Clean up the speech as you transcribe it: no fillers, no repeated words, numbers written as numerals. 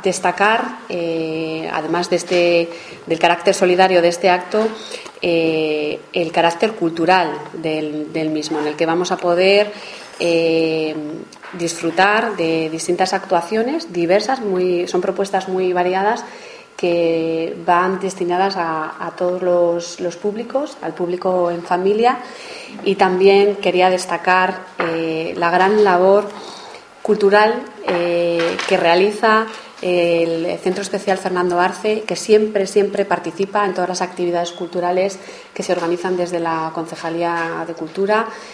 destacar, además del carácter solidario de este acto, el carácter cultural del mismo, en el que vamos a poder disfrutar de distintas actuaciones diversas, son propuestas muy variadas que van destinadas a todos los públicos, al público en familia, y también quería destacar la gran labor cultural que realiza el Centro Especial Fernando Arce, que siempre participa en todas las actividades culturales que se organizan desde la Concejalía de Cultura